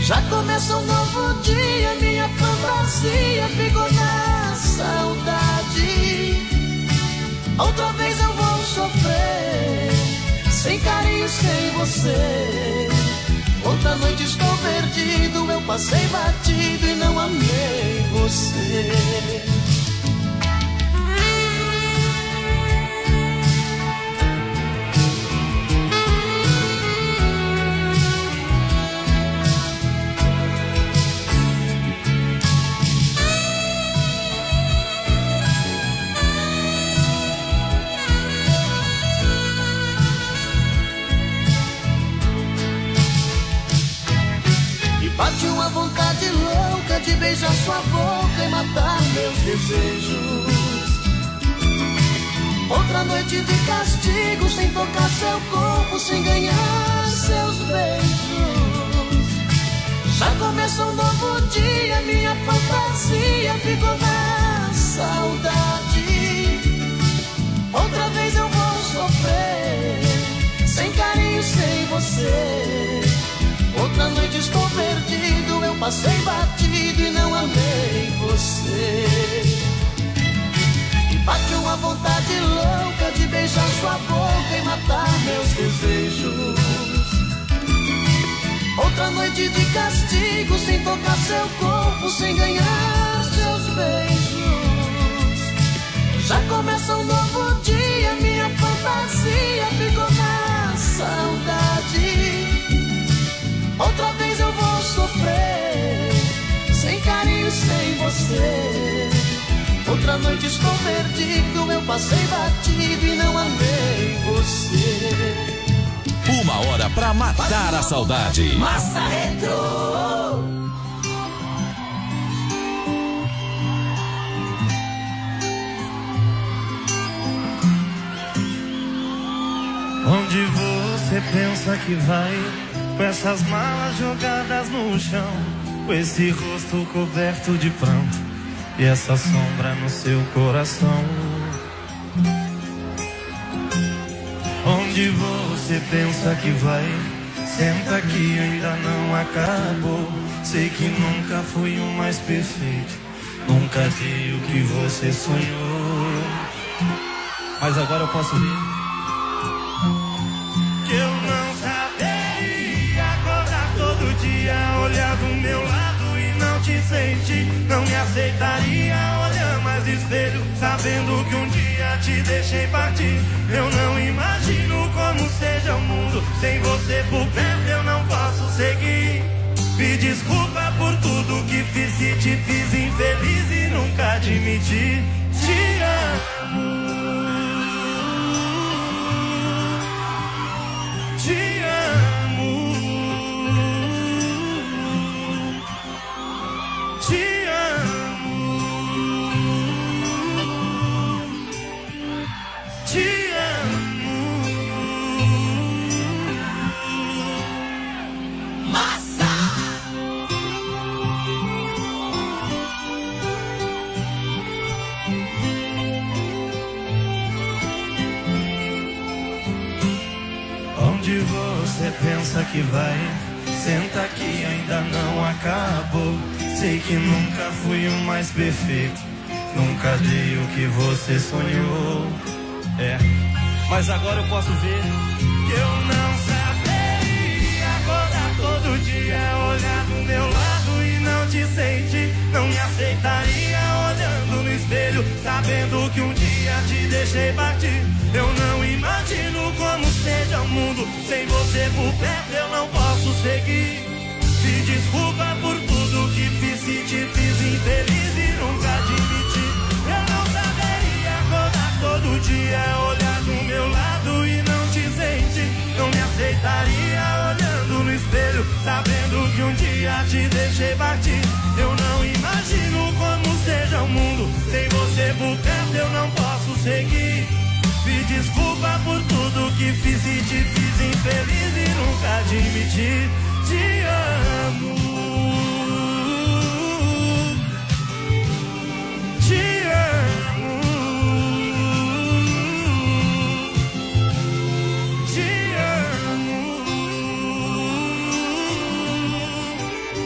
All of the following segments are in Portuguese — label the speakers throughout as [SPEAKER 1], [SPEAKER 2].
[SPEAKER 1] Já começa um novo dia, minha fantasia ficou na saudade. Outra vez eu vou sofrer, sem carinho, sem você. Outra noite estou perdido, eu passei batido e não amei você. Bate uma vontade louca de beijar sua boca e matar meus desejos. Outra noite de castigo, sem tocar seu corpo, sem ganhar seus beijos. Já começa um novo dia, minha fantasia ficou na saudade. Outra vez eu vou sofrer, sem carinho, sem você. Outra noite estou perdido, eu passei batido e não amei você. E bate uma vontade louca de beijar sua boca e matar meus desejos. Outra noite de castigo, sem tocar seu corpo, sem ganhar seus beijos. Já começa um novo dia, minha fantasia ficou na saudade. Outra vez eu vou sofrer, sem carinho, sem você. Outra noite estou perdido, eu passei batido e não amei você.
[SPEAKER 2] Uma hora pra matar a saudade.
[SPEAKER 1] Massa Retro.
[SPEAKER 3] Onde você pensa que vai? Com essas malas jogadas no chão, com esse rosto coberto de pranto e essa sombra no seu coração. Onde você pensa que vai? Senta que ainda não acabou. Sei que nunca fui o mais perfeito, nunca dei o que você sonhou. Mas agora eu posso ver que eu não saberia acordar todo dia, olhar do meu lado e não te sentir. Não me aceitaria olhar mais no espelho, sabendo que um dia te deixei partir. Eu não imagino como seja o mundo sem você por perto, eu não posso seguir. Me desculpa por tudo que fiz, se te fiz infeliz e nunca admiti. Te amo. Te amo, te amo, te amo.
[SPEAKER 1] Massa!
[SPEAKER 3] Onde você pensa que vai? Senta que ainda não acabou. Sei que nunca fui o mais perfeito, nunca dei o que você sonhou. Mas agora eu posso ver que eu não saberia acordar todo dia, olhar do meu lado e não te sentir. Não me aceitaria olhando no espelho, sabendo que um dia te deixei partir. Eu não imagino como seja o mundo sem você por perto, eu não posso seguir. Me desculpa por tudo que fiz, se te fiz infeliz e nunca admiti. Eu não saberia acordar todo dia, olhar do meu lado e não te sentir. Não me aceitaria olhando no espelho, sabendo que um dia te deixei partir. Eu não imagino como seja o mundo sem você por perto, eu não posso seguir. Me desculpa por tudo que fiz e te fiz infeliz e nunca admiti. Te amo, te amo, te amo.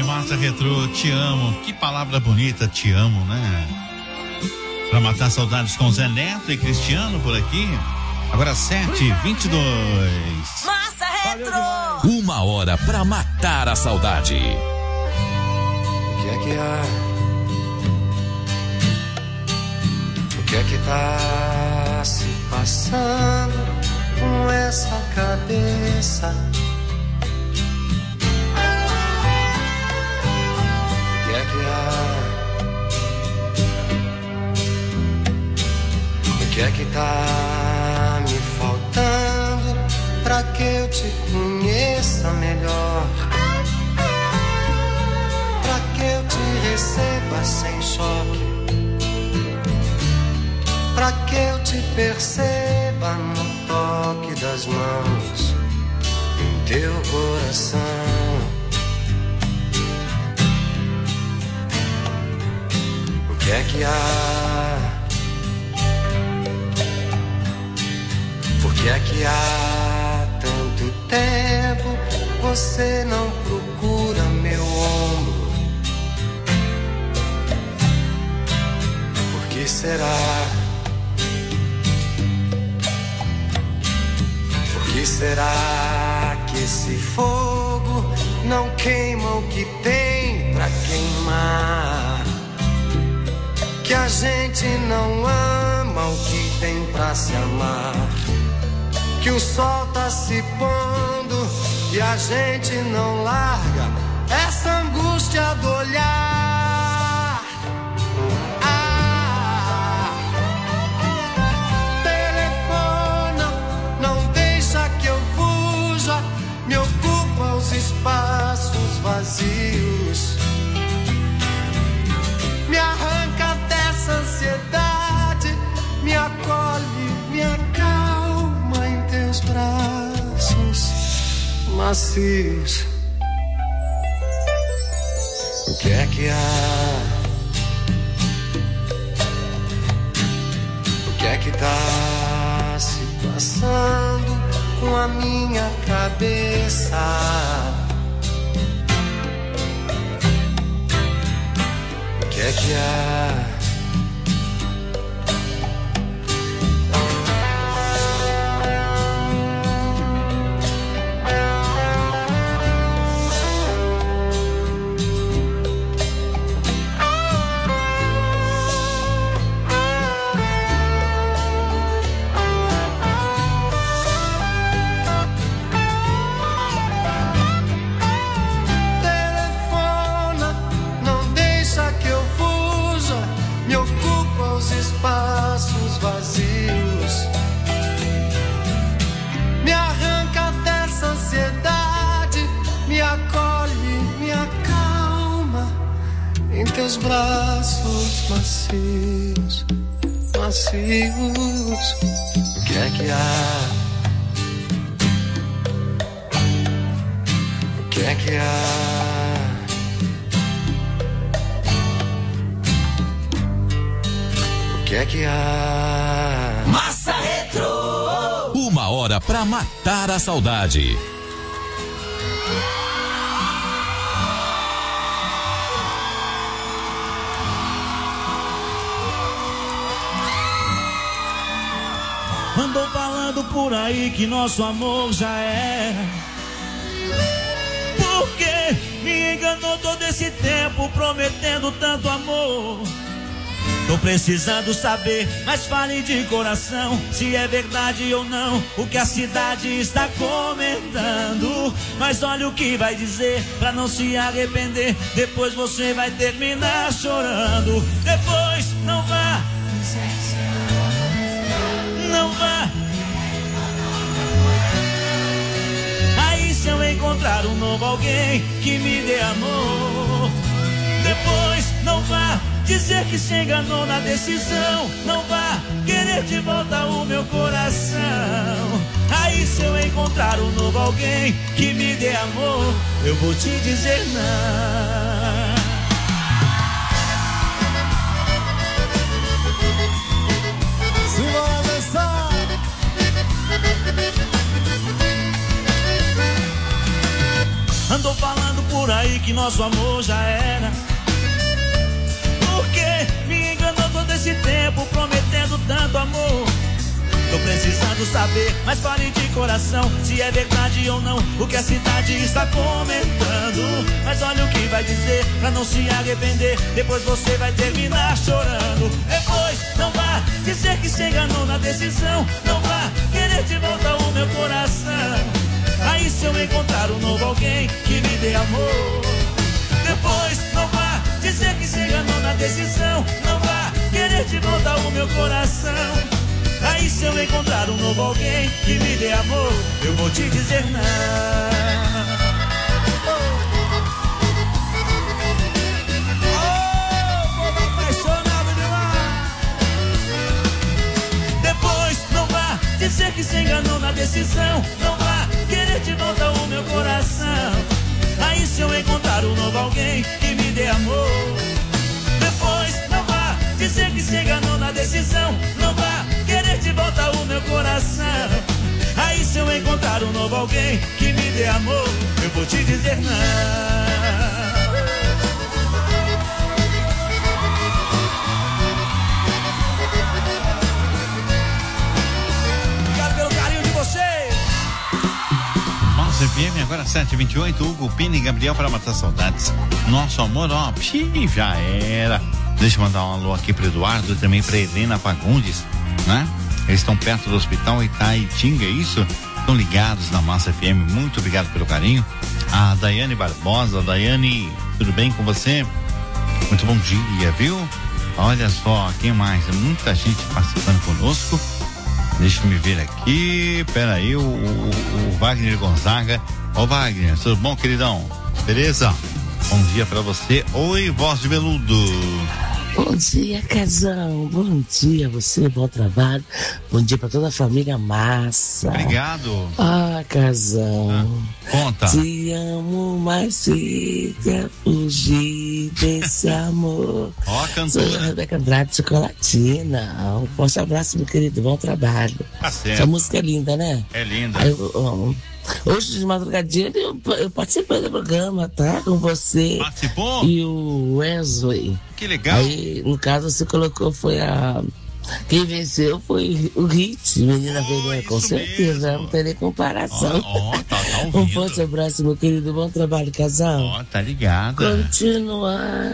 [SPEAKER 4] Massa Retrô, te amo. Que palavra bonita, te amo, né? Pra matar saudades com Zé Neto e Cristiano por aqui. Agora 7h22.
[SPEAKER 5] Massa Retrô.
[SPEAKER 2] 1 hora pra matar a saudade.
[SPEAKER 3] O que é que há? O que é que tá se passando com essa cabeça? O que é que há? O que é que tá me faltando pra que eu te conheça melhor? Pra que eu te receba sem choque? Pra que eu te perceba no toque das mãos em teu coração? O que é que há? Por que é que há tanto tempo você não procura meu ombro? Por que será? Por que será que esse fogo não queima o que tem pra queimar? Que a gente não ama o que tem pra se amar? Que o sol tá se pondo e a gente não larga essa angústia do olhar. Telefona, não deixa que eu fuja, me ocupa os espaços vazios, me arranca dessa ansiedade, me acolhe, me acalma em teus braços macios. O que é que há? O que é que tá se passando com a minha cabeça? O que é que há? Espaços vazios, me arranca dessa ansiedade, me acolhe, me acalma em teus braços macios, macios. O que é que há? O que é que há? O que é que há?
[SPEAKER 5] Massa Retrô.
[SPEAKER 2] 1 hora pra matar a saudade.
[SPEAKER 6] Andou falando por aí que nosso amor já era. Por que me enganou todo esse tempo prometendo tanto amor? Tô precisando saber, mas fale de coração, se é verdade ou não o que a cidade está comentando. Mas olha o que vai dizer, pra não se arrepender, depois você vai terminar chorando. Depois não vá, não vá. Aí se eu encontrar um novo alguém que me dê amor, depois não vá dizer que se enganou na decisão, não vá querer de volta o meu coração. Aí se eu encontrar um novo alguém que me dê amor, eu vou te dizer não.
[SPEAKER 7] Simbora dançar!
[SPEAKER 6] Andou falando por aí sabe que nosso amor já era. Por que me enganou todo esse tempo, prometendo tanto amor? Tô precisando saber, mas fale de coração, se é verdade ou não o que a cidade está comentando. Mas olha o que vai dizer, pra não se arrepender, depois você vai terminar chorando. Depois não vá dizer que se enganou na decisão, não vá querer de volta o meu coração. Aí se eu encontrar um novo alguém que me dê amor. Depois não vá dizer que se enganou na decisão, não vá querer de volta o meu coração. Aí se eu encontrar um novo alguém que me dê amor, eu vou te dizer não. Oh, apaixonado demais. Depois não vá dizer que se enganou na decisão, não vá querer de volta o meu coração. Aí se eu encontrar um novo alguém que me dê amor. Depois não vá dizer que se enganou na decisão, não vá querer de volta o meu coração. Aí se eu encontrar um novo alguém que me dê amor, eu vou te dizer não. Obrigado pelo carinho de vocês.
[SPEAKER 4] Massa FM, agora 7h28, Hugo, Pina e Gabriel para matar saudades. Nosso amor, ó, já era. Deixa eu mandar um alô aqui para Eduardo, também para Helena Fagundes, né? Eles estão perto do hospital Itaitinga, é isso? Estão ligados na Massa FM, muito obrigado pelo carinho. A Daiane Barbosa, Daiane, tudo bem com você? Muito bom dia, viu? Olha só, quem mais? Muita gente participando conosco. Deixa eu me ver aqui, peraí, o Wagner Gonzaga. Ô Wagner, tudo bom, queridão? Beleza? Bom dia pra você. Oi, voz de veludo.
[SPEAKER 7] Bom dia, casão. Bom dia, você, bom trabalho. Bom dia pra toda a família Massa.
[SPEAKER 4] Obrigado.
[SPEAKER 7] Ah, casão.
[SPEAKER 4] Conta.
[SPEAKER 7] Te amo, mas fica fugir desse amor.
[SPEAKER 4] Ó,
[SPEAKER 7] Sou
[SPEAKER 4] cantora.
[SPEAKER 7] a Rebeca Andrade, Chocolatina. Um forte abraço, meu querido. Bom trabalho.
[SPEAKER 4] Tá certo.
[SPEAKER 7] Essa música é linda, né?
[SPEAKER 4] É linda.
[SPEAKER 7] Aí, hoje de madrugadinha eu participei do programa, tá? Com você.
[SPEAKER 4] Participou?
[SPEAKER 7] E o Wesley.
[SPEAKER 4] Que legal.
[SPEAKER 7] Aí, no caso, você colocou, foi a... Quem venceu foi o Hit, Menina Veneno, com certeza, não tem nem comparação.
[SPEAKER 4] Tá ouvindo.
[SPEAKER 7] Um forte abraço, meu querido, bom trabalho, casal.
[SPEAKER 4] Ó, tá ligada.
[SPEAKER 7] Continuar,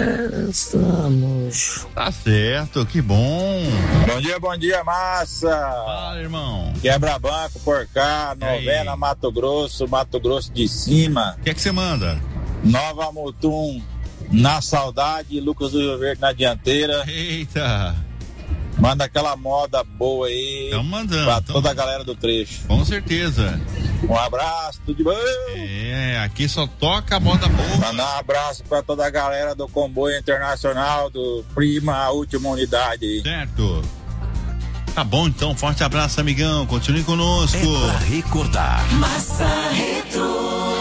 [SPEAKER 7] estamos.
[SPEAKER 4] Tá certo, que bom.
[SPEAKER 8] Bom dia, Massa.
[SPEAKER 4] Fala, irmão.
[SPEAKER 8] Quebra-banco por cá, novena Mato Grosso de Cima.
[SPEAKER 4] O que é que você manda?
[SPEAKER 8] Nova Mutum na saudade, Lucas do Rio Verde na dianteira.
[SPEAKER 4] Eita.
[SPEAKER 8] Manda aquela moda boa aí.
[SPEAKER 4] Estão mandando.
[SPEAKER 8] Pra toda a galera do trecho.
[SPEAKER 4] Com certeza.
[SPEAKER 8] Um abraço, tudo de bom?
[SPEAKER 4] É, aqui só toca a moda boa.
[SPEAKER 8] Mandar um abraço pra toda a galera do Comboio Internacional, do Prima, a última unidade aí.
[SPEAKER 4] Certo. Tá bom, então, forte abraço, amigão. Continue conosco.
[SPEAKER 2] É pra recordar.
[SPEAKER 5] Massa Retro.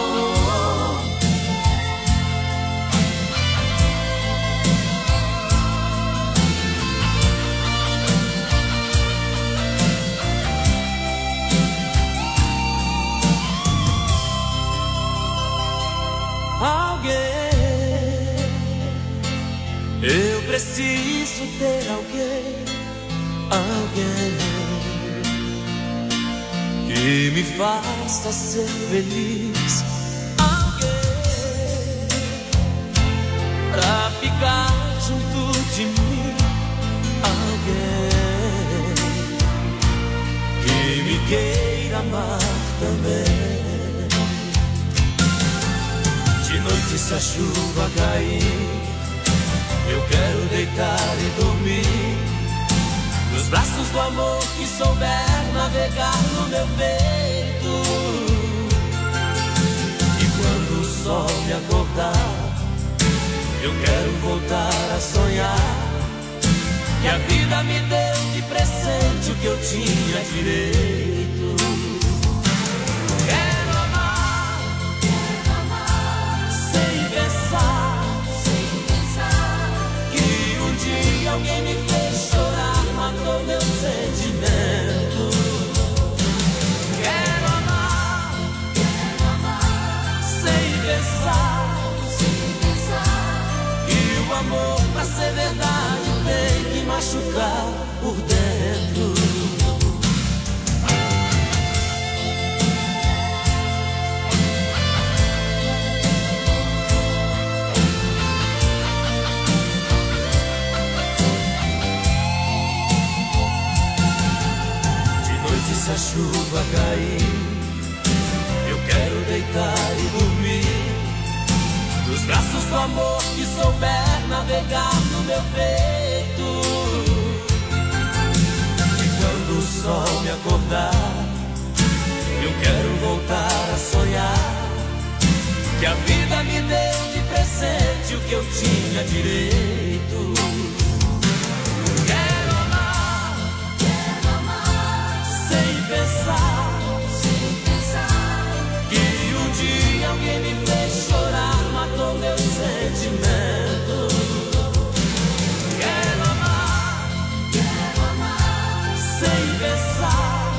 [SPEAKER 1] Eu preciso ter alguém que me faça ser feliz, alguém pra ficar junto de mim, alguém que me queira amar também. De noite se a chuva cair, eu quero deitar e dormir nos braços do amor que souber navegar no meu peito. E quando o sol me acordar, eu quero voltar a sonhar que a vida me deu de presente o que eu tinha direito. Quero amar sem pensar que alguém me fez chorar, matou meu sentimento. Quero amar sem pensar se a chuva cair, eu quero deitar e dormir nos braços do amor que souber navegar no meu peito. E quando o sol me acordar, eu quero voltar a sonhar que a vida me deu de presente o que eu tinha direito. Quero amar sem pensar que um dia alguém me fez chorar, matou meu sentimento. Quero amar sem pensar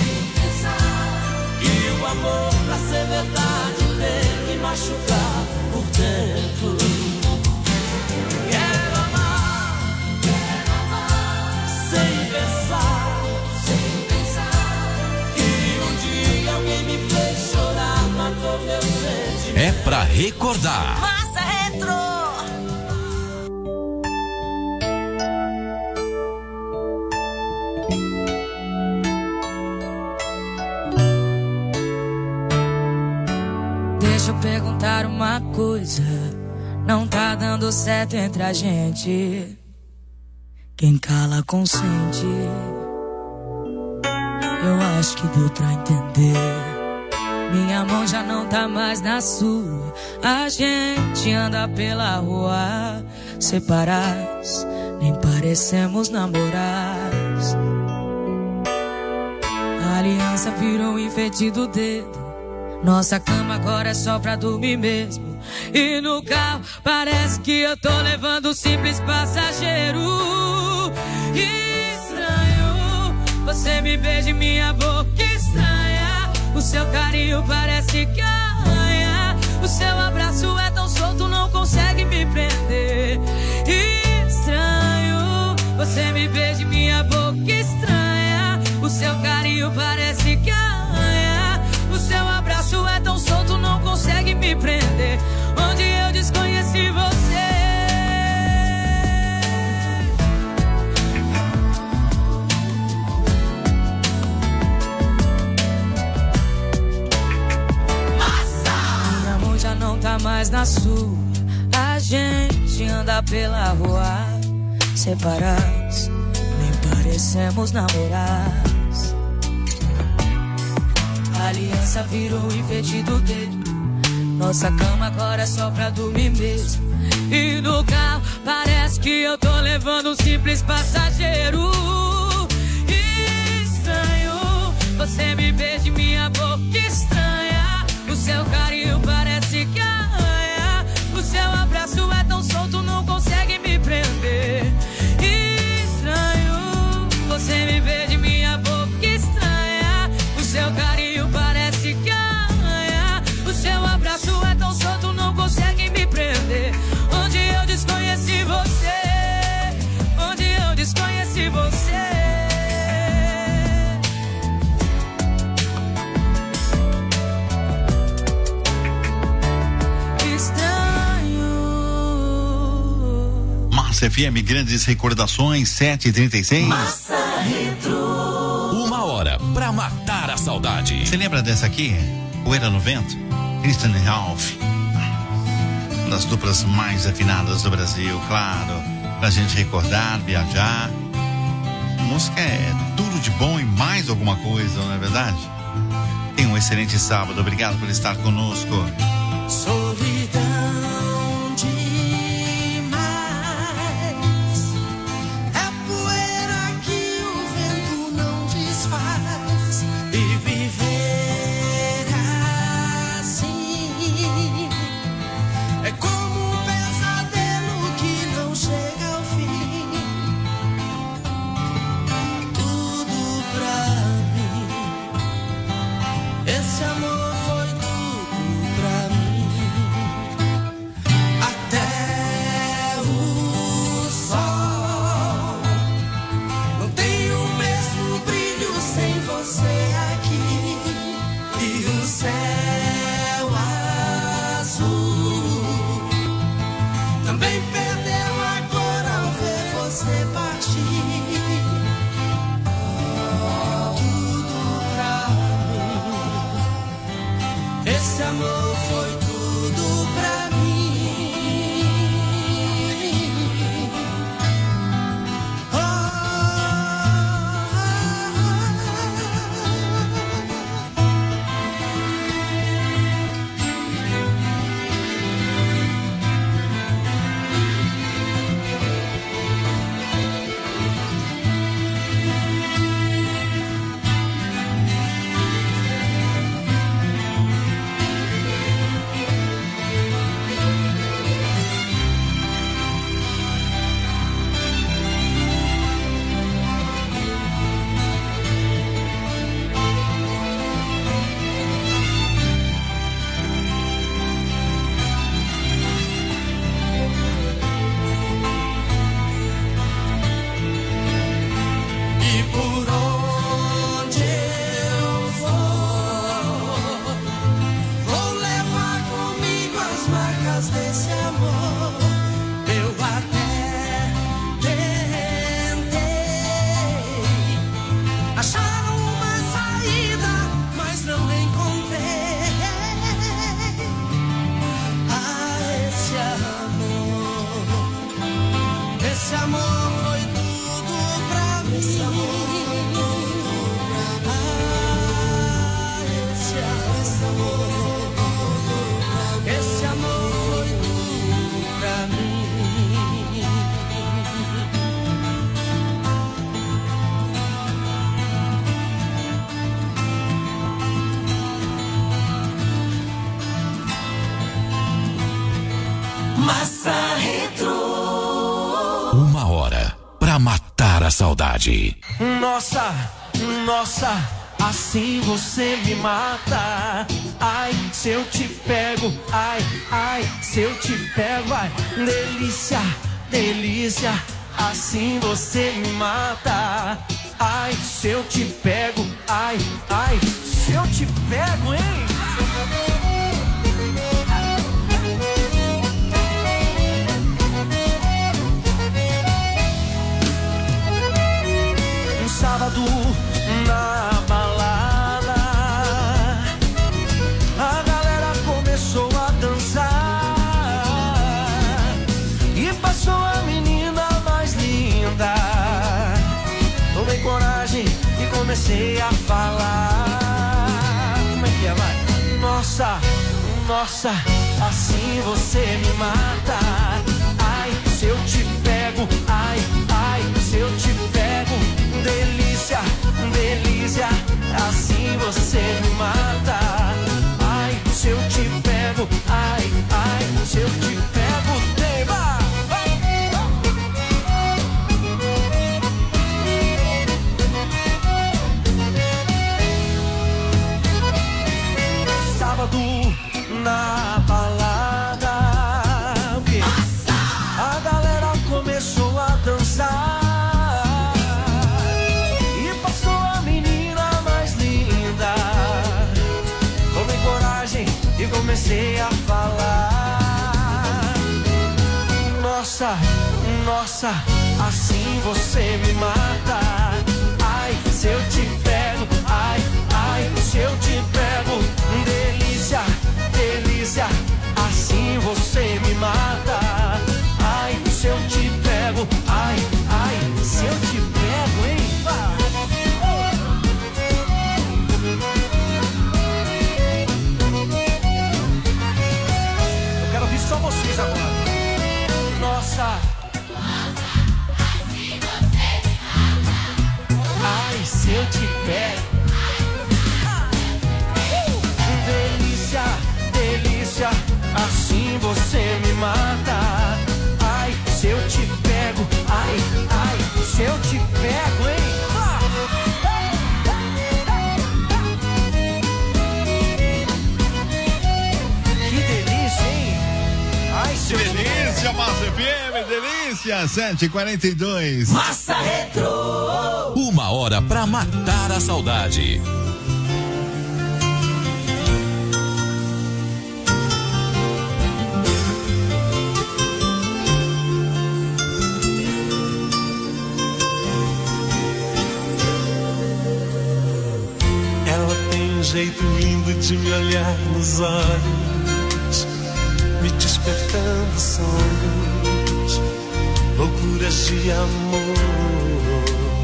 [SPEAKER 1] que o amor pra ser verdade tem que machucar por dentro. Quero amar sem pensar que um dia alguém me fez chorar, matou meu sentimento.
[SPEAKER 2] É pra recordar.
[SPEAKER 5] Massa Retro.
[SPEAKER 9] Deixa eu perguntar uma coisa. Não tá dando certo entre a gente. Quem cala consente. Eu acho que deu pra entender. Minha mão já não tá mais na sua. A gente anda pela rua separados, nem parecemos namorados. A aliança virou um enfeite do dedo. Nossa cama agora é só pra dormir mesmo. E no carro parece que eu tô levando um simples passageiro. Estranho, você me beija em minha boca estranha. O seu carinho parece que arranha. O seu abraço é tão solto, não consegue me prender. Estranho, você me beija em minha boca estranha. O seu carinho parece que arranha. O seu abraço é tão solto, não consegue me prender. Onde eu desconheci você. Minha mão já não tá mais na sua. A gente anda pela rua separados, nem parecemos namorados. A aliança virou enfeite do dedo. Nossa cama agora é só pra dormir mesmo. E no carro parece que eu tô levando um simples passageiro. Estranho, você me beija em minha boca estranha. O seu carinho parece que arranha. O seu abraço é tão solto, não consegue me prender. Estranho, você me beija em minha boca estranha. O seu carinho parece que arranha. O seu abraço é tão solto, não consegue me prender. Onde eu desconheci você. Onde eu desconheci você.
[SPEAKER 4] Massa FM, grandes recordações, 7h36.
[SPEAKER 5] Massa Retro.
[SPEAKER 2] 1 hora pra matar a saudade.
[SPEAKER 4] Você lembra dessa aqui? Poeira no Vento? Christian Ralph. Uma das duplas mais afinadas do Brasil, claro. Pra gente recordar, viajar. Música é tudo de bom e mais alguma coisa, não é verdade? Tenha um excelente sábado. Obrigado por estar conosco.
[SPEAKER 1] Solidão demais, é poeira que o vento não desfaz. E viver assim é como um pesadelo que não chega ao fim. Tudo pra mim, esse amor foi tudo pra mim. amor foi tudo pra mim.
[SPEAKER 2] Saudade.
[SPEAKER 1] Nossa, nossa, assim você me mata. Ai, se eu te pego, ai, ai, se eu te pego, ai, delícia, delícia, assim você me mata. Ai, se eu te pego, ai, ai, se eu te pego, hein? Sábado na balada, a galera começou a dançar e passou a menina mais linda. Tomei coragem e comecei a falar. Como é que é, vai? Nossa, nossa, assim você me mata. Ai, se eu te pego, ai, ai, se eu te pego, delícia, delícia, assim você me mata. Ai, se eu te pego, ai, ai, se eu te pego, deva. Sábado na balada, a galera começou a dançar. E comecei a falar. Nossa, nossa, assim você me mata. Ai, se eu te pego, ai, ai, se eu te pego, delícia, delícia, assim você me mata. Ai, se eu te pego, ai, ai, se eu te pego, hein? Só vocês agora. Nossa, assim você me mata. Ai, se eu te pego, delícia, delícia, assim você me mata. Ai, se eu te pego, ai, ai, se eu te pego, hein?
[SPEAKER 4] Que delícia, Massa FM, delícia, 7h42.
[SPEAKER 2] Massa Retro. 1 hora pra matar a saudade.
[SPEAKER 3] jeito lindo de me olhar nos olhos, me despertando sonhos, loucuras de amor.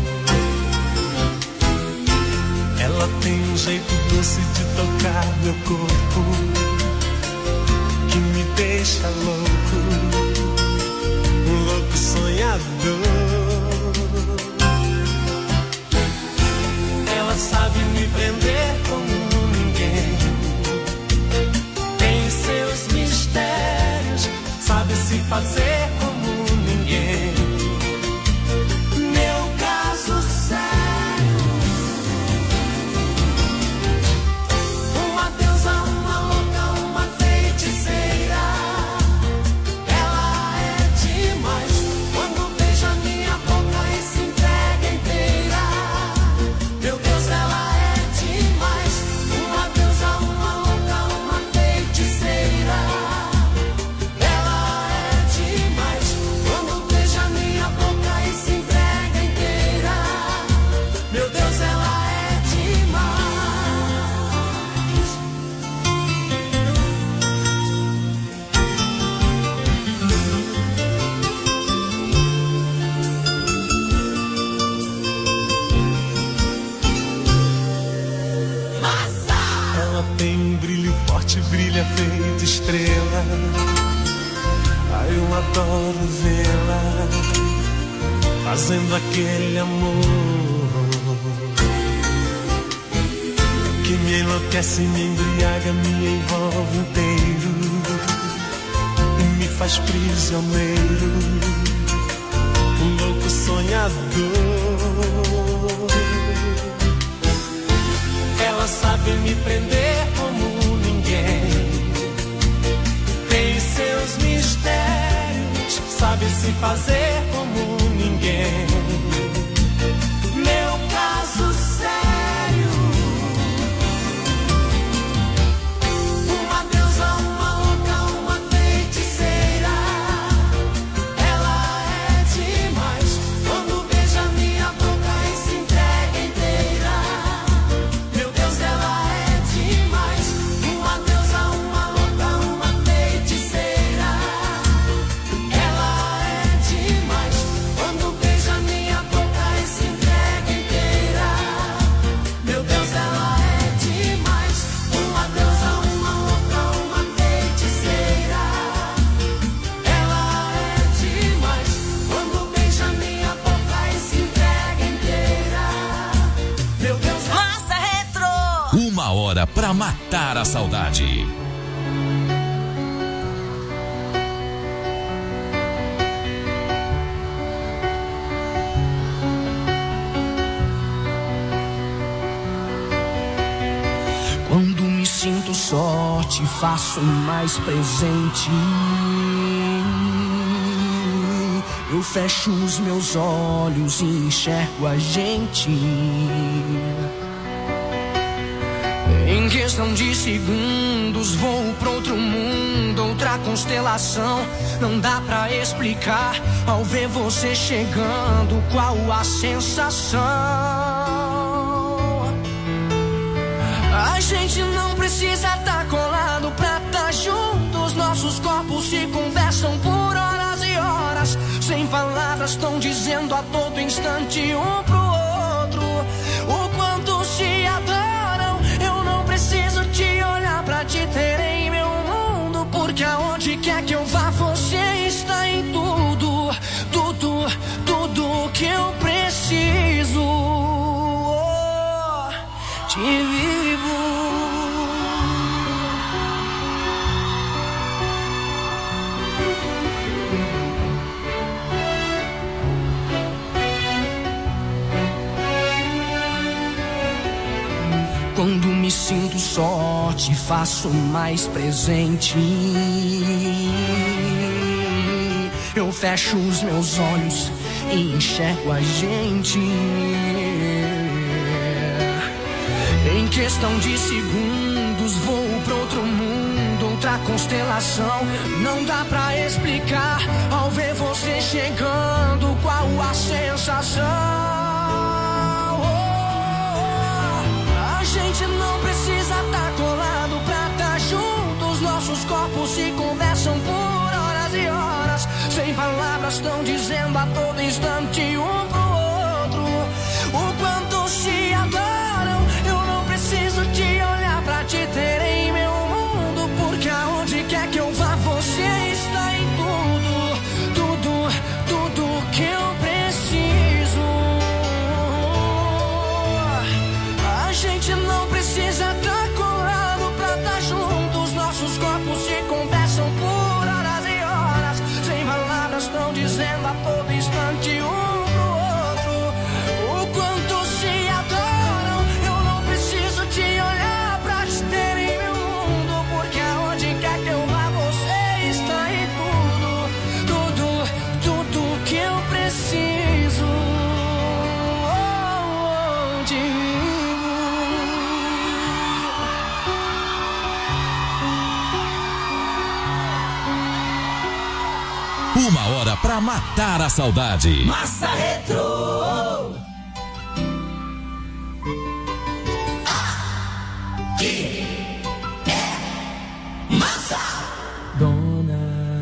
[SPEAKER 3] Ela tem um jeito doce de tocar meu corpo, que me deixa louco, um louco sonhador. Ela sabe me prender como ninguém, tem seus mistérios, sabe se fazer como ninguém. Meu caso sério, uma deusa, uma louca, uma feiticeira. Ela é demais quando beija minha boca e se entrega inteira. Meu Deus, ela é demais, uma deusa, uma louca, uma feiticeira. Ela é demais quando beija minha boca e se entrega inteira. Meu Deus, ela é demais. Ela tem um brilho forte, brilha feito estrela. Ai, eu adoro vê-la fazendo aquele amor que me enlouquece, me embriaga, me envolve inteiro e me faz prisioneiro, um louco sonhador. Ela sabe me prender como ninguém, tem seus mistérios, sabe se fazer como ninguém. Meu caso sério, uma deusa, uma louca, uma feiticeira. Ela é demais quando beija minha boca e se entrega inteira. Meu Deus, ela é demais, uma deusa, uma louca, uma feiticeira. Ela é demais quando beija minha boca e se entrega inteira. Meu Deus, ela é demais, uma deusa, uma louca, uma feiticeira. Ela é demais quando beija minha boca e se entrega inteira. Meu Deus,
[SPEAKER 5] Massa Retro.
[SPEAKER 2] Uma hora pra matar a saudade.
[SPEAKER 1] Quando me sinto só, te faço mais presente. Eu fecho os meus olhos e enxergo a gente. Em questão de segundos vou pra outro mundo, outra constelação. Não dá pra explicar ao ver você chegando qual a sensação. A gente não precisa tá colado pra tá juntos. Nossos corpos se conversam por horas e horas. Sem palavras estão dizendo a todo instante um pro outro o quanto se adoram. Eu não preciso te olhar pra te ter em meu mundo, porque aonde quer que eu vá você está em tudo, tudo, tudo que eu preciso. Te vivo. Quando me sinto só, te faço mais presente. Eu fecho os meus olhos e enxergo a gente. Em questão de segundos vou pra outro mundo, outra constelação. Não dá pra explicar ao ver você chegando qual a sensação. A gente não precisa corpos se conversam por horas e horas. Sem palavras estão dizendo a todo instante um pro outro o quanto se adoram. Eu não preciso te olhar pra te ter em meu mundo, porque aonde quer que eu vá você está em tudo, tudo, tudo que eu preciso. A gente não precisa estar colado pra estar juntos. Nossos corpos se conversam por horas e horas. Sem palavras estão dizendo a todo instante um pro outro o quanto se adoram. Eu não preciso te olhar pra te ter em meu mundo, porque aonde quer que eu vá você está em tudo, tudo, tudo que eu preciso de mim.
[SPEAKER 2] Uma hora pra matar a saudade.
[SPEAKER 1] Massa Retro. Aqui é massa. Dona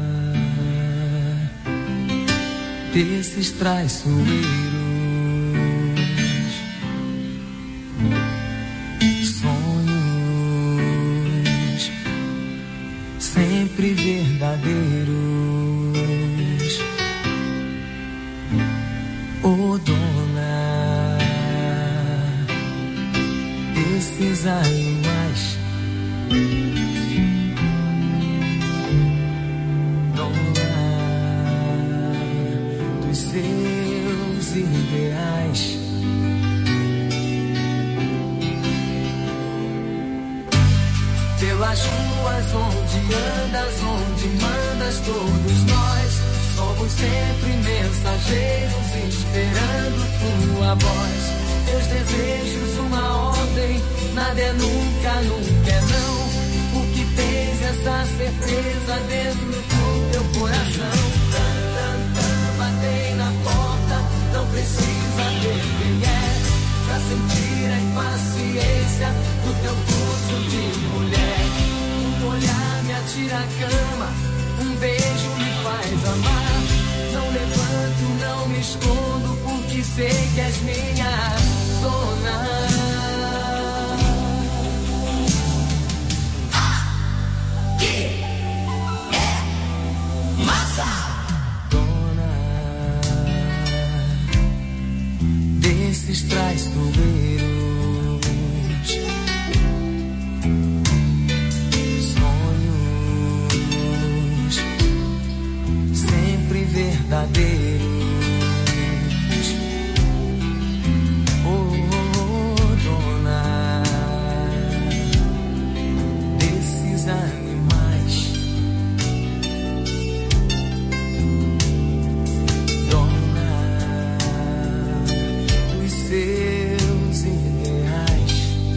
[SPEAKER 1] desses traiçoeiros, sonhos sempre verdadeiros. Oh, dona desses animais, dona dos seus ideais. Pelas ruas onde andas, onde mandas, todos nós somos sempre mensageiros esperando tua voz. Teus desejos uma ordem, nada é nunca, nunca é não. O que tens essa certeza dentro do teu coração. Batei na porta, não precisa ver quem é pra sentir a impaciência do teu pulso de mulher. Um olhar me atira a cama, um beijo me faz amar. Não levanto, não me escondo, porque sei que és minha dona. Aqui é massa. Dona desses traiçoeiros, sonhos sempre verdadeiros. Oh, dona desses animais, dona dos seus ideais.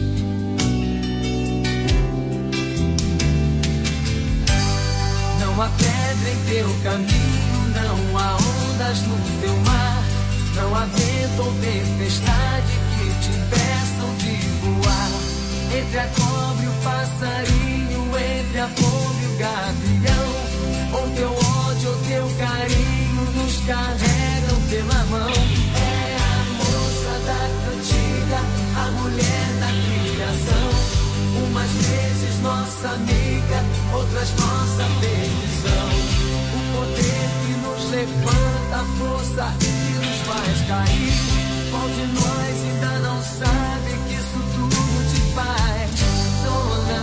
[SPEAKER 1] Não há pedra em teu caminho, não há ondas no teu mar, não há vento ou tempestade que te impeçam de voar. Entre a cobra e o passarinho, entre a pomba e o gavião, ou teu ódio ou teu carinho nos carregam pela mão. É a moça da cantiga, a mulher da criação. Umas vezes nossa amiga, outras nossa perdição. O poder que nos levanta, a força que nos faz cair. Qual de nós ainda não sabe que isso tudo te faz, dona?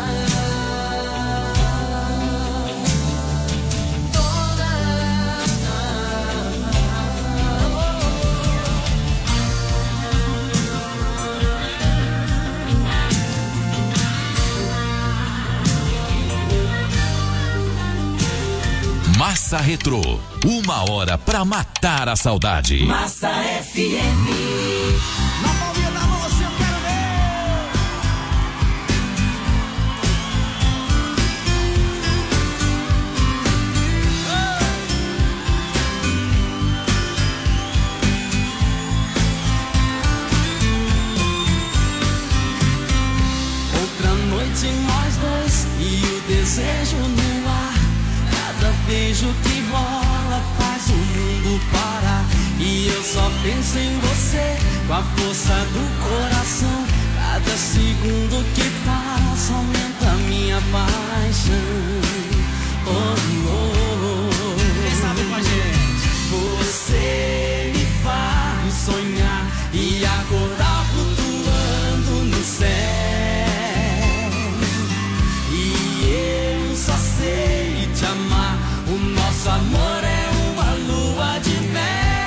[SPEAKER 2] Massa Retrô, uma hora pra matar a saudade.
[SPEAKER 1] Massa FM. Na palminha da mão, assim eu quero
[SPEAKER 10] Outra noite nós dois e o desejo no ar.
[SPEAKER 1] beijo que rola faz o mundo parar. E eu só penso em você, com a força do coração. Cada segundo que passa aumenta a minha paixão. Oh, oh, oh.
[SPEAKER 10] Quem sabe com a gente?
[SPEAKER 1] Você me faz sonhar e acordar flutuando no céu. E eu só sei te amar. O nosso amor é uma lua de mel.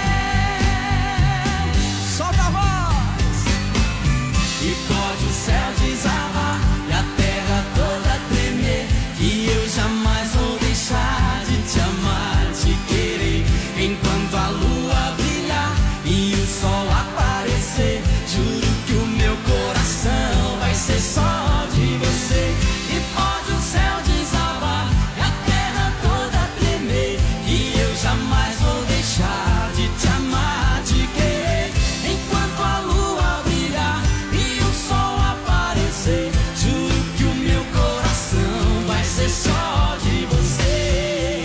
[SPEAKER 1] Solta a voz! E pode o céu desabar e a terra toda tremer. Que eu jamais vou deixar de te amar, te querer. Enquanto a lua brilhar e o sol aparecer, juro que o meu coração vai ser só de você. E pode o céu desabar e a terra toda tremer, que eu jamais vou deixar de te amar, te querer. Enquanto a lua brilhar e o sol aparecer, juro que o meu coração vai ser só de você.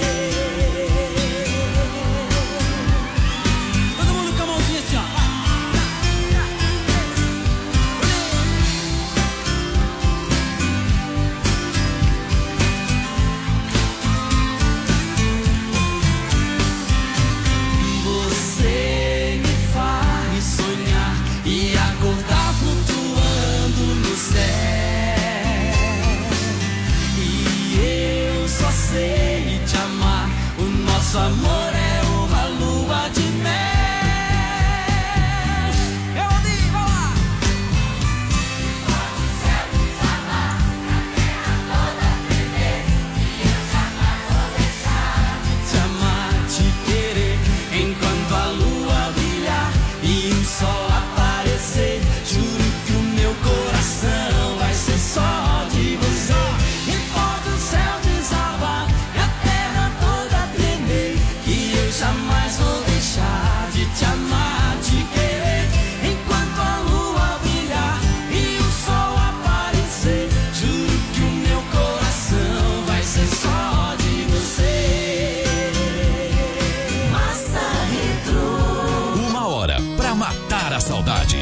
[SPEAKER 10] Todo mundo com a mãozinha assim, ó.
[SPEAKER 1] Você me faz sonhar e acordar flutuando no céu. E eu só sei te amar. O nosso amor é uma lua de mel.
[SPEAKER 10] Eu ouvi, vamos lá.
[SPEAKER 1] Te amar, te querer. Enquanto a lua brilhar e o sol aparecer, juro que o meu coração vai ser só de você. E pode o céu desabar e a terra toda tremer, que eu jamais vou deixar de te amar, te querer. Enquanto a lua brilhar e o sol aparecer, juro que o meu coração vai ser só de você. Massa Retro.
[SPEAKER 2] 1 hora pra matar a saudade.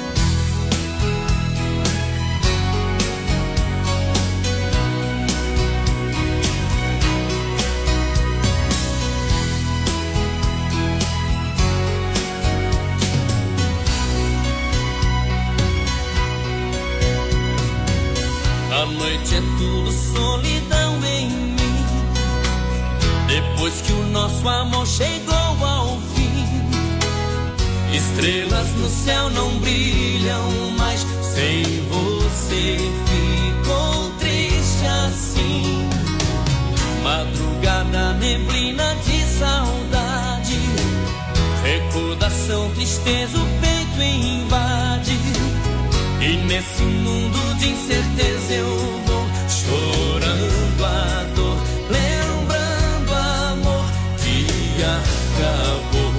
[SPEAKER 1] A noite é tudo solidão em mim. Depois que o nosso amor chegou ao fim, estrelas no céu não brilham mais. Sem você ficou triste assim. Madrugada, neblina de saudade, recordação, tristeza, o peito invade. E nesse mundo de incerteza eu vou chorando a dor, lembrando o amor que acabou.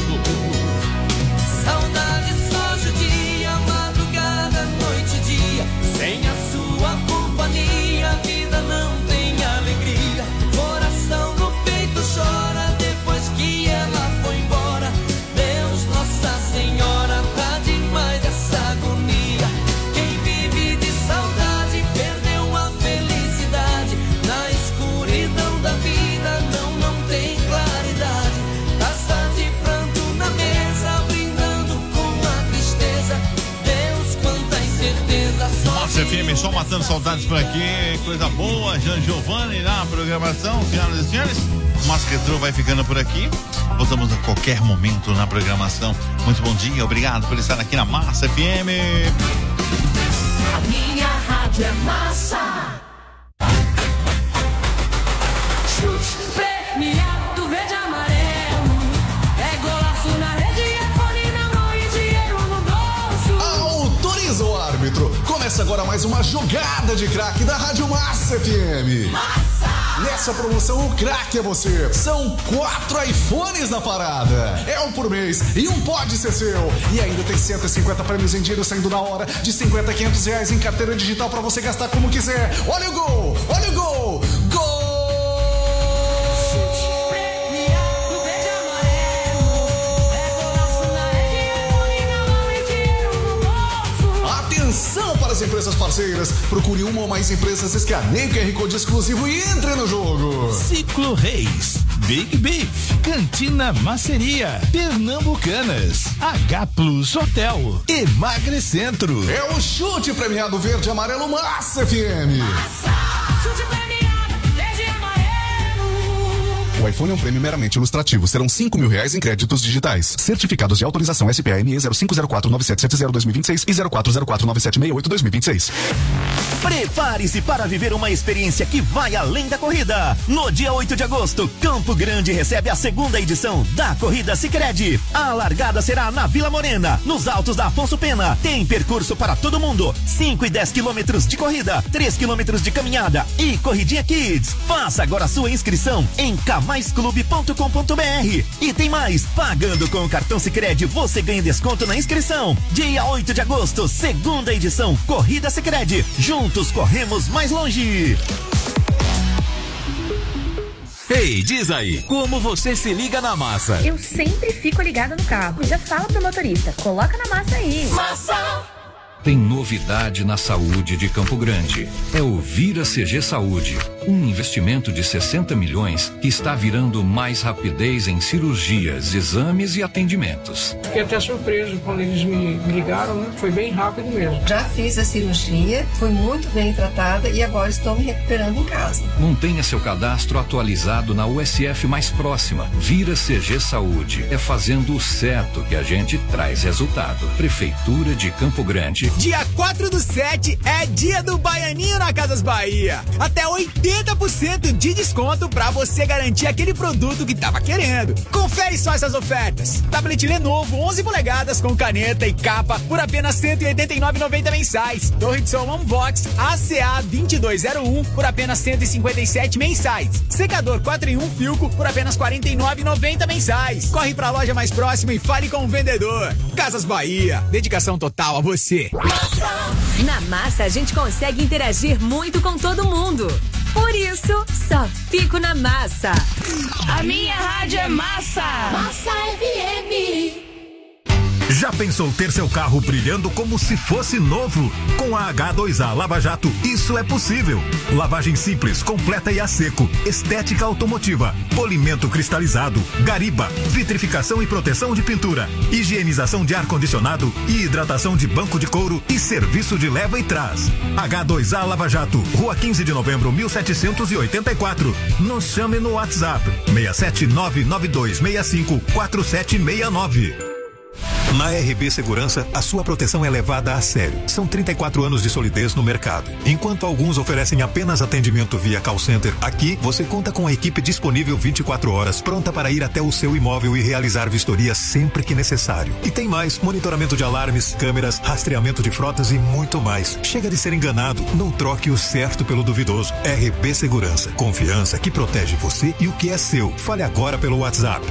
[SPEAKER 1] Saudade só judia, madrugada, noite e dia. Sem a sua companhia, a vida não tem alegria. Coração no peito chora depois que ela foi embora. Deus, Nossa Senhora, tá demais essa agonia. Quem vive de saudade perdeu a felicidade. Na escuridão da vida não tem claridade. Taça de pranto na mesa, brindando com a tristeza. Deus, quanta incerteza.
[SPEAKER 4] Nossa, FM, só matando saudades por aqui. Coisa boa, Jean Giovanni na programação. Senhoras e senhores, Massa Retro vai ficando por aqui. Voltamos a qualquer momento na programação. Muito bom dia, obrigado por estar aqui na Massa FM.
[SPEAKER 5] A minha rádio é massa.
[SPEAKER 9] Chute premiado, verde e amarelo. É golaço na rede, é fone na mão e dinheiro no bolso.
[SPEAKER 11] Autoriza o árbitro. Começa agora mais uma jogada de craque da Rádio Massa FM.
[SPEAKER 5] Massa!
[SPEAKER 11] Nessa promoção, o craque é você. São 4 iPhones na parada. É um por mês e um pode ser seu. E ainda tem 150 prêmios em dinheiro saindo na hora, de 50 a 500 reais em carteira digital pra você gastar como quiser. Olha o gol! Olha o gol! Gol! Atenção para as empresas parceiras. Procure uma ou mais empresas, escaneie o QR Code exclusivo e entre no jogo.
[SPEAKER 12] Ciclo Reis, Big Beef, Cantina Maceria, Pernambucanas, H Plus Hotel, Emagrecentro.
[SPEAKER 11] É o chute premiado verde e amarelo Massa FM.
[SPEAKER 5] Chute premiado verde e amarelo.
[SPEAKER 11] O iPhone é um prêmio meramente ilustrativo. Serão R$5.000 em créditos digitais. Certificados de autorização SPA-ME 05049770-2026 e 04049768-2026.
[SPEAKER 13] Prepare-se para viver uma experiência que vai além da corrida. No dia 8 de agosto, Campo Grande recebe a segunda edição da Corrida Sicredi. A largada será na Vila Morena, nos altos da Afonso Pena. Tem percurso para todo mundo. 5 e 10 quilômetros de corrida, 3 quilômetros de caminhada e corridinha Kids. Faça agora sua inscrição em camaisclube.com.br. E tem mais, pagando com o cartão Sicredi você ganha desconto na inscrição. Dia 8 de agosto, segunda edição Corrida Sicredi. Juntos corremos mais longe.
[SPEAKER 2] Ei, diz aí, como você se liga na massa?
[SPEAKER 14] Eu sempre fico ligada no carro. Já fala pro motorista, coloca na massa aí.
[SPEAKER 5] Massa!
[SPEAKER 15] Tem novidade na saúde de Campo Grande. É o Vira CG Saúde, um investimento de 60 milhões que está virando mais rapidez em cirurgias, exames e atendimentos.
[SPEAKER 16] Fiquei até surpreso quando eles me ligaram, né? Foi bem rápido mesmo.
[SPEAKER 17] Já fiz a cirurgia, fui muito bem tratada e agora estou me recuperando em casa.
[SPEAKER 15] Mantenha seu cadastro atualizado na USF mais próxima. Vira CG Saúde. É fazendo o certo que a gente traz resultado. Prefeitura de Campo Grande.
[SPEAKER 18] Dia 4/7 é dia do Baianinho na Casas Bahia. Até 80% de desconto pra você garantir aquele produto que tava querendo. Confere só essas ofertas. Tablet Lenovo 11 polegadas com caneta e capa por apenas R$ 189,90 mensais. Torre de som Unbox ACA 2201 por apenas R$ 157 mensais. Secador 4 em 1 Filco por apenas R$ 49,90 mensais. Corre pra loja mais próxima e fale com o vendedor. Casas Bahia, dedicação total a você.
[SPEAKER 19] Na Massa a gente consegue interagir muito com todo mundo. Por isso, só fico na Massa.
[SPEAKER 5] A minha rádio é Massa. Massa FM.
[SPEAKER 20] Já pensou ter seu carro brilhando como se fosse novo? Com a H2A Lava Jato, isso é possível. Lavagem simples, completa e a seco, estética automotiva, polimento cristalizado, gariba, vitrificação e proteção de pintura, higienização de ar-condicionado e hidratação de banco de couro e serviço de leva e trás. H2A Lava Jato, Rua 15 de Novembro, 1784. Nos chame no WhatsApp 67992654769. Na RB Segurança, a sua proteção é levada a sério. São 34 anos de solidez no mercado. Enquanto alguns oferecem apenas atendimento via call center, aqui você conta com a equipe disponível 24 horas, pronta para ir até o seu imóvel e realizar vistoria sempre que necessário. E tem mais, monitoramento de alarmes, câmeras, rastreamento de frotas e muito mais. Chega de ser enganado, não troque o certo pelo duvidoso. RB Segurança, confiança que protege você e o que é seu. Fale agora pelo WhatsApp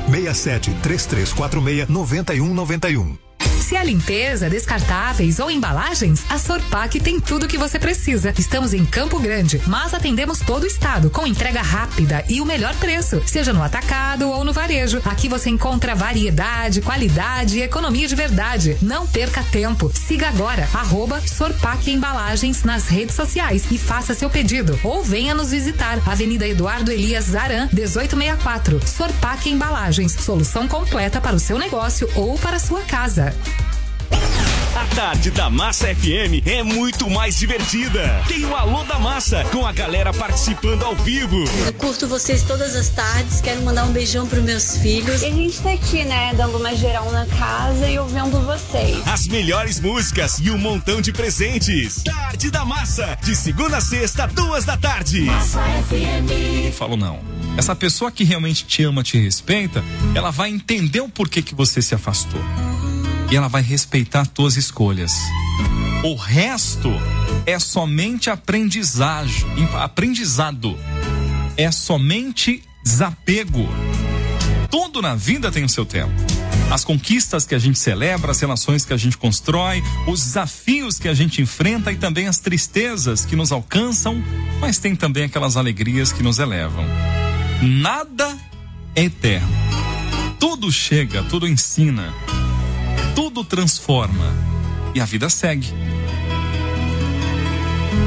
[SPEAKER 20] 67-3346-9191.
[SPEAKER 21] Se é limpeza, descartáveis ou embalagens, a Sorpac tem tudo o que você precisa. Estamos em Campo Grande, mas atendemos todo o estado com entrega rápida e o melhor preço, seja no atacado ou no varejo. Aqui você encontra variedade, qualidade e economia de verdade. Não perca tempo. Siga agora @Sorpac Embalagens nas redes sociais e faça seu pedido ou venha nos visitar. Avenida Eduardo Elias Zaran, 1864. Sorpac Embalagens, solução completa para o seu negócio ou para a sua casa.
[SPEAKER 22] A tarde da Massa FM é muito mais divertida. Tem o Alô da Massa, com a galera participando ao vivo.
[SPEAKER 23] Eu curto vocês todas as tardes, quero mandar um beijão pros meus filhos.
[SPEAKER 24] E a gente tá aqui, né, dando uma geral na casa e ouvindo vocês.
[SPEAKER 22] As melhores músicas e um montão de presentes. Tarde da Massa, de segunda a sexta, 14h. Massa FM.
[SPEAKER 25] Não falo não. Essa pessoa que realmente te ama, te respeita, ela vai entender o porquê que você se afastou. E ela vai respeitar tuas escolhas. O resto é somente aprendizado. É somente desapego. Tudo na vida tem o seu tempo. As conquistas que a gente celebra, as relações que a gente constrói, os desafios que a gente enfrenta e também as tristezas que nos alcançam, mas tem também aquelas alegrias que nos elevam. Nada é eterno. Tudo chega, tudo ensina. Tudo transforma e a vida segue.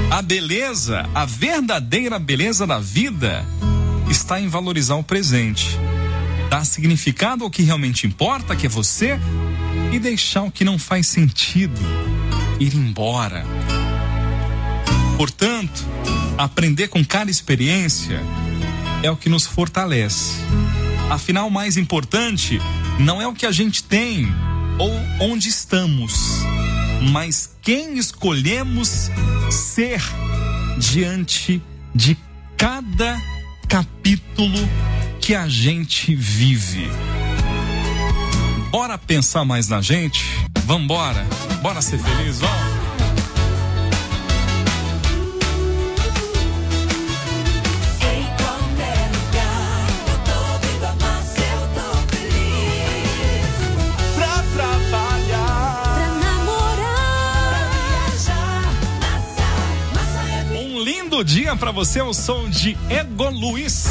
[SPEAKER 25] A beleza, a verdadeira beleza da vida está em valorizar o presente, dar significado ao que realmente importa, que é você, e deixar o que não faz sentido ir embora. Portanto, aprender com cada experiência é o que nos fortalece. Afinal, o mais importante não é o que a gente tem ou onde estamos, mas quem escolhemos ser diante de cada capítulo que a gente vive. Bora pensar mais na gente? Vambora? Bora ser feliz, ó. Dia pra você, o som de Ego Luiz.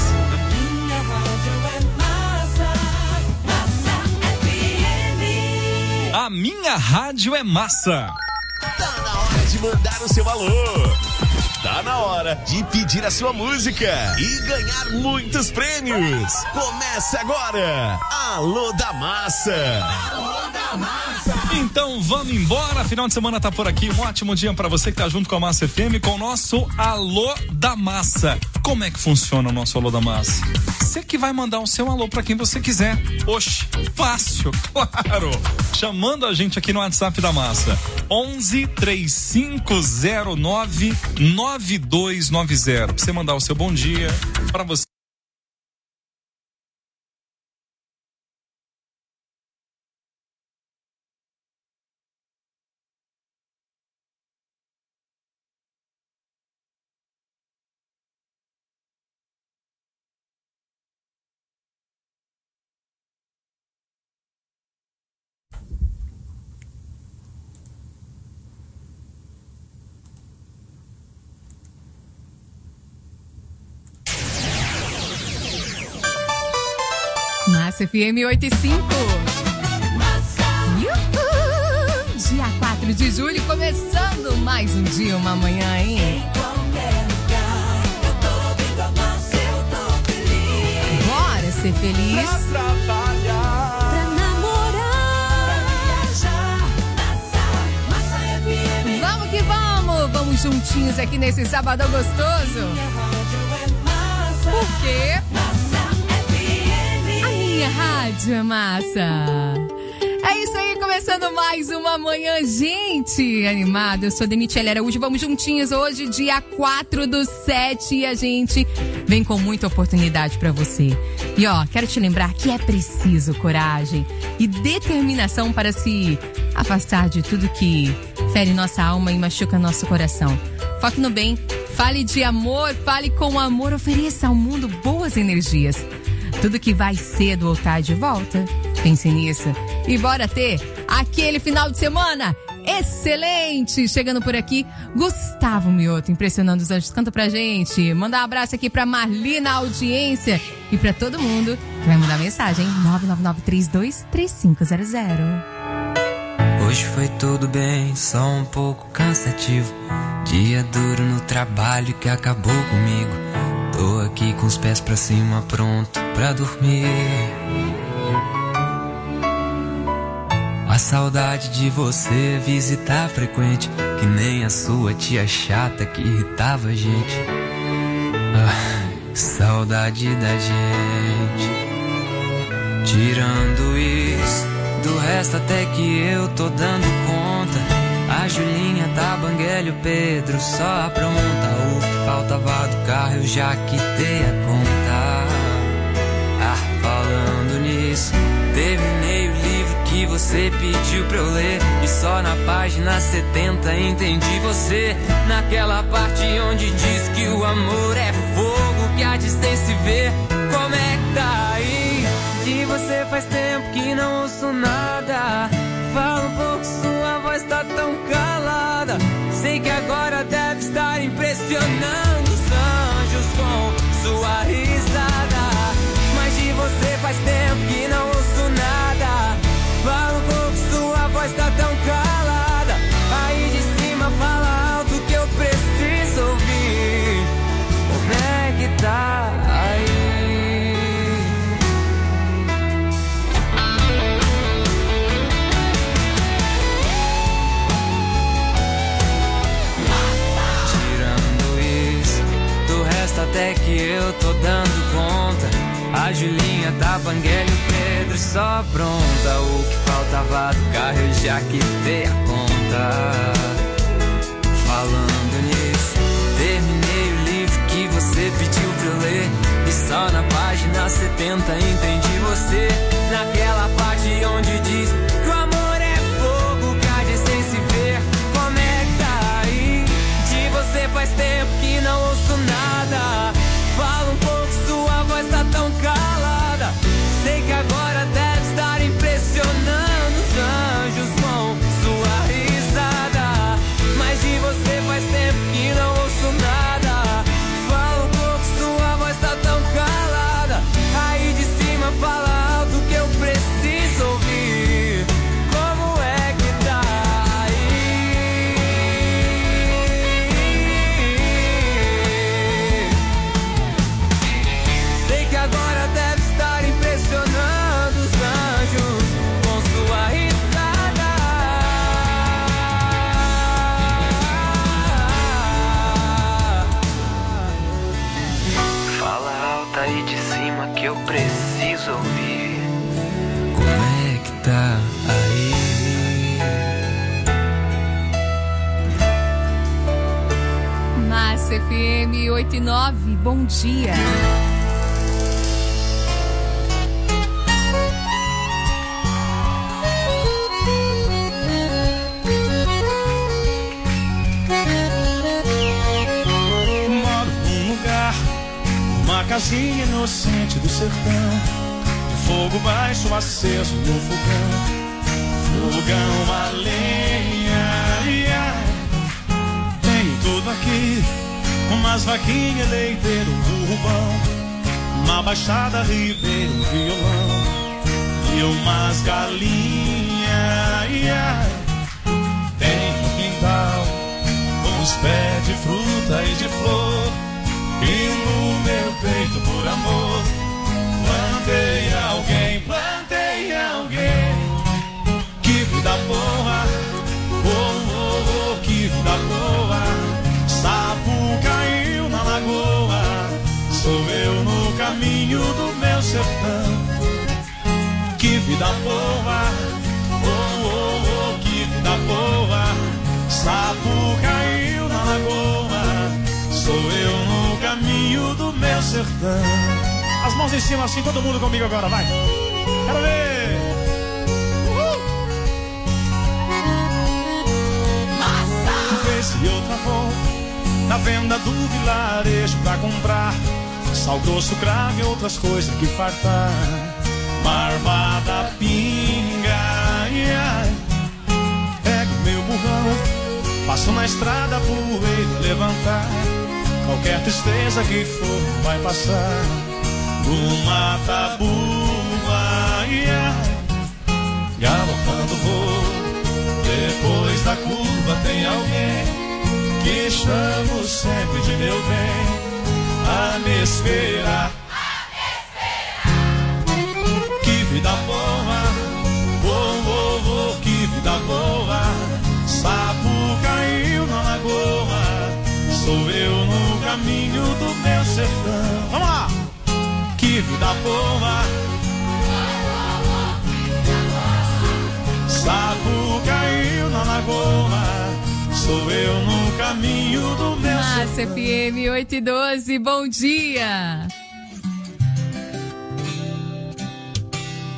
[SPEAKER 25] A minha rádio é massa.
[SPEAKER 22] Tá na hora de mandar o seu alô. Tá na hora de pedir a sua música e ganhar muitos prêmios. Começa agora, Alô da Massa. Alô da Massa.
[SPEAKER 25] Então vamos embora, final de semana tá por aqui. Um ótimo dia pra você que tá junto com a Massa FM, com o nosso Alô da Massa. Como é que funciona o nosso Alô da Massa? Você que vai mandar o seu alô pra quem você quiser. Oxe, fácil, claro. Chamando a gente aqui no WhatsApp da Massa. 11 3509 9290. Pra você mandar o seu bom dia pra você.
[SPEAKER 3] Massa FM 85. Dia 4 de julho, começando mais um dia, uma manhã, hein? Em qualquer lugar, eu tô ouvindo a Massa, eu tô feliz. Bora ser feliz.
[SPEAKER 22] Pra trabalhar,
[SPEAKER 3] pra namorar,
[SPEAKER 22] pra viajar,
[SPEAKER 3] Massa FM. Vamos que vamos, vamos juntinhos aqui nesse sabadão gostoso. Por quê? Minha rádio é massa. É isso aí, começando mais uma manhã, gente, animada. Eu sou Denitiele Araújo, vamos juntinhos hoje, dia 4/7, e a gente vem com muita oportunidade pra você. E ó, quero te lembrar que é preciso coragem e determinação para se afastar de tudo que fere nossa alma e machuca nosso coração. Foque no bem, fale de amor, fale com amor, ofereça ao mundo boas energias. Tudo que vai cedo ou tarde volta. Pense nisso. E bora ter aquele final de semana excelente. Chegando por aqui, Gustavo Mioto, impressionando os anjos. Canta pra gente. Manda um abraço aqui pra Marli na audiência. E pra todo mundo que vai mandar mensagem. 999-323500.
[SPEAKER 6] Hoje foi tudo bem, só um pouco cansativo. Dia duro no trabalho que acabou comigo. Tô aqui com os pés pra cima, pronto pra dormir. A saudade de você visitar frequente, que nem a sua tia chata que irritava a gente. Saudade da gente. Tirando isso, do resto até que eu tô dando conta. A Julinha tá banguela e o Pedro só apronta. O que faltava do carro eu já quitei a conta. Falando nisso, terminei o livro que você pediu pra eu ler. E só na página 70 entendi você. Naquela parte onde diz que o amor é fogo que há de se ver. Como é que tá aí? De você faz tempo que não ouço nada. Fala um pouco, sua voz tá tão calada. Sei que agora deve estar impressionando os anjos com sua risada. Mas de você faz tempo que não ouço nada. Fala um pouco, sua voz tá tão calada. Aí de cima fala alto que eu preciso até que eu tô dando conta. A Julinha da Banguela e o Pedro só pronta. O que faltava do carro eu já quitei a conta. Falando nisso, terminei o livro que você pediu pra eu ler. E só na página 70 entendi você. Naquela parte onde diz que o amor é fogo que há de sem se ver. Como é que tá aí? De você faz tempo que não ouço nada. Fala um pouco, sua voz tá tão calada. Sei que agora deve estar impressionando os anjos com sua risada. Mas de você faz tempo que não ouço nada. Fala um pouco, sua voz tá tão calada. Aí de cima fala alto que eu preciso ouvir. Como é que tá aí? Sei que agora deve estar impressionando os anjos com sua risada. Fala alto aí de cima que eu preciso ouvir. Como é que tá aí?
[SPEAKER 3] Massa FM 89, bom dia.
[SPEAKER 1] Moro num lugar, uma casinha inocente do sertão, de fogo baixo aceso no fogão, fogão a lenha. Tenho tudo aqui, umas vaquinhas, leiteiro, um burro bom, uma baixada, ribeiro, um violão e umas galinhas. Tenho um quintal com os pés de fruta e de flor, e no meu peito por amor plantei alguém. Que vida boa, oh, que vida boa. Sapo caiu na lagoa, sou eu no caminho do meu sertão. Que vida boa, oh, que vida boa. Sapo caiu na lagoa, sou eu no caminho do meu sertão. As mãos em cima assim, todo mundo comigo agora, vai. Quero ver. Vez e outra volta na venda do vilarejo pra comprar sal grosso, cravo e outras coisas que fartar. Marvada, pinga, pego meu burrão, passo na estrada, poeira levantar. Qualquer tristeza que for vai passar. Uma tabuba, galopando vou. Depois da curva tem alguém que chamo sempre de meu bem, a me esperar. Que vida boa, oh, que vida boa. Sapo caiu na lagoa, sou eu no caminho do meu sertão. Vamos lá! Que vida boa, sapo caiu na lagoa, sou eu no caminho do meu sertão.
[SPEAKER 3] Massa FM 8 e 12, bom dia!